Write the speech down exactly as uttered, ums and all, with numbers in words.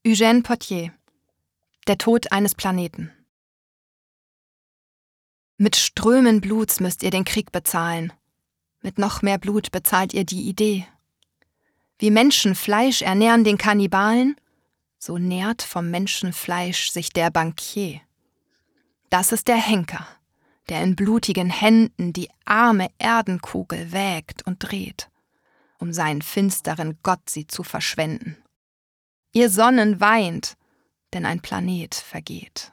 Eugène Pottier: Der Tod eines Planeten. Mit Strömen Bluts müsst ihr den Krieg bezahlen. Mit noch mehr Blut bezahlt ihr die Idee. Wie Menschen Fleisch ernähren den Kannibalen, so nährt vom Menschenfleisch sich der Bankier. Das ist der Henker, der in blutigen Händen die arme Erdenkugel wägt und dreht, um seinen finsteren Gott sie zu verschwenden. Ihr Sonnen weint, denn ein Planet vergeht.